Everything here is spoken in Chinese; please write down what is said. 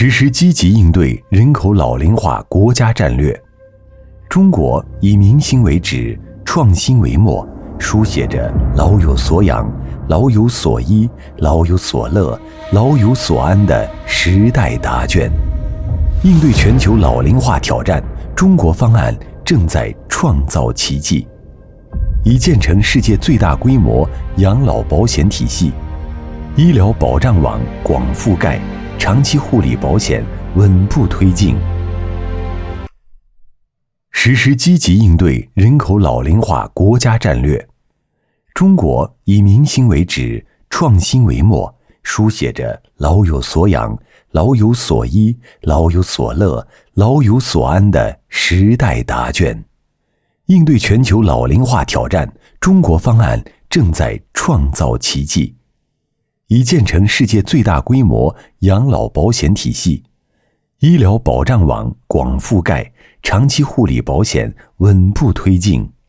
实施积极应对人口老龄化国家战略。中国以民心为旨，创新为墨，书写着老有所养、老有所依、老有所乐、老有所安的时代答卷。应对全球老龄化挑战，中国方案正在创造奇迹，已建成世界最大规模养老保险体系，医疗保障网广覆盖，长期护理保险稳步推进。实施积极应对人口老龄化国家战略。中国以民心为旨，创新为墨，书写着老有所养、老有所依、老有所乐、老有所安的时代答卷。应对全球老龄化挑战，中国方案正在创造奇迹，已建成世界最大规模养老保险体系，医疗保障网广覆盖，长期护理保险稳步推进。